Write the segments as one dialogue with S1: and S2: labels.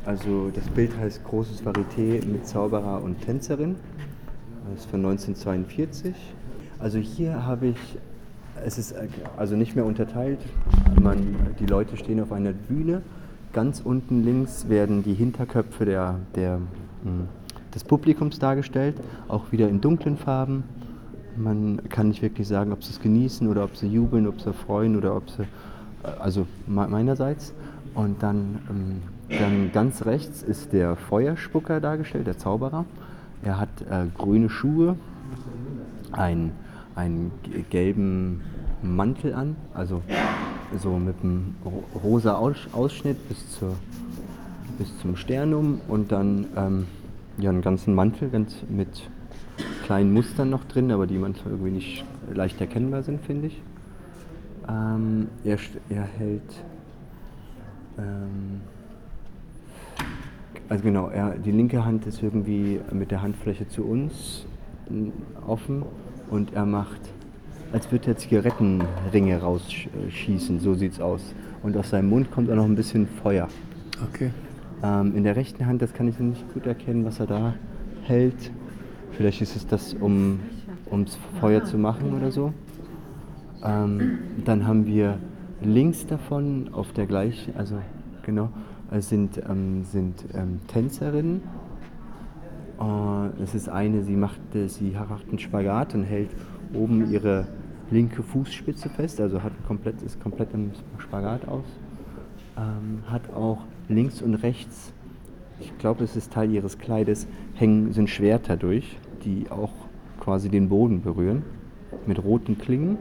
S1: Also das Bild heißt Großes Varieté mit Zauberer und Tänzerin. Das ist von 1942. Also hier habe ich, es ist also nicht mehr unterteilt. Die Leute stehen auf einer Bühne. Ganz unten links werden die Hinterköpfe des Publikums dargestellt, auch wieder in dunklen Farben. Man kann nicht wirklich sagen, ob sie es genießen oder ob sie jubeln, ob sie freuen oder ob sie, also meinerseits. Und dann ganz rechts ist der Feuerspucker dargestellt, der Zauberer. Er hat grüne Schuhe, einen gelben Mantel an, also so mit einem rosa Ausschnitt bis zum Sternum und dann ja, einen ganzen Mantel mit kleinen Mustern noch drin, aber die manchmal irgendwie nicht leicht erkennbar sind, finde ich. Er hält, also genau, die linke Hand ist irgendwie mit der Handfläche zu uns offen und er macht, als würde er Zigarettenringe rausschießen, so sieht's aus. Und aus seinem Mund kommt auch noch ein bisschen Feuer.
S2: Okay.
S1: In der rechten Hand, das kann ich nicht gut erkennen, was er da hält. Vielleicht ist es das, ums Feuer zu machen oder so. Dann haben wir links davon auf der gleichen, also genau, sind Tänzerinnen. Es ist eine, sie macht einen Spagat und hält oben ihre linke Fußspitze fest, also ist komplett im Spagat aus. Hat auch links und rechts, ich glaube, es ist Teil ihres Kleides, sind Schwerter durch, die auch quasi den Boden berühren, mit roten Klingen.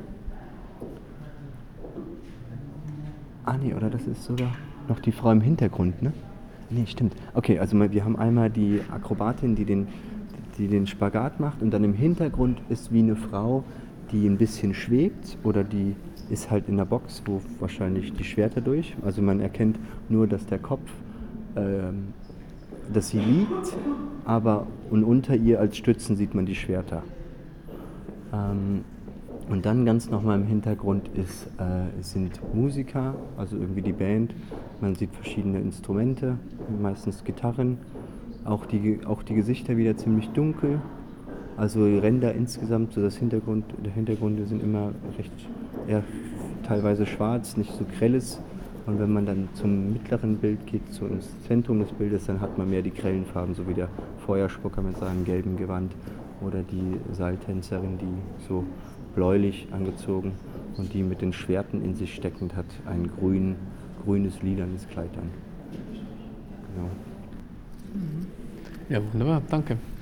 S1: Ah nee, oder das ist sogar noch die Frau im Hintergrund, ne? Nee, stimmt. Okay, also wir haben einmal die Akrobatin, die den Spagat macht und dann im Hintergrund ist wie eine Frau, die ein bisschen schwebt oder die ist halt in der Box, wo wahrscheinlich die Schwerter durch. Also man erkennt nur, dass der Kopf, dass sie liegt, und unter ihr als Stützen sieht man die Schwerter. Und dann ganz nochmal im Hintergrund sind Musiker, also irgendwie die Band. Man sieht verschiedene Instrumente, meistens Gitarren. Auch die Gesichter wieder ziemlich dunkel. Also die Ränder insgesamt, so der Hintergründe sind immer eher teilweise schwarz, nicht so grelles. Und wenn man dann zum mittleren Bild geht, so ins Zentrum des Bildes, dann hat man mehr die grellen Farben, so wie der Feuerspucker mit seinem gelben Gewand oder die Seiltänzerin, die so bläulich angezogen und die mit den Schwerten in sich steckend hat ein grünes, lilanes Kleid an. Genau.
S2: Ja, wunderbar, danke.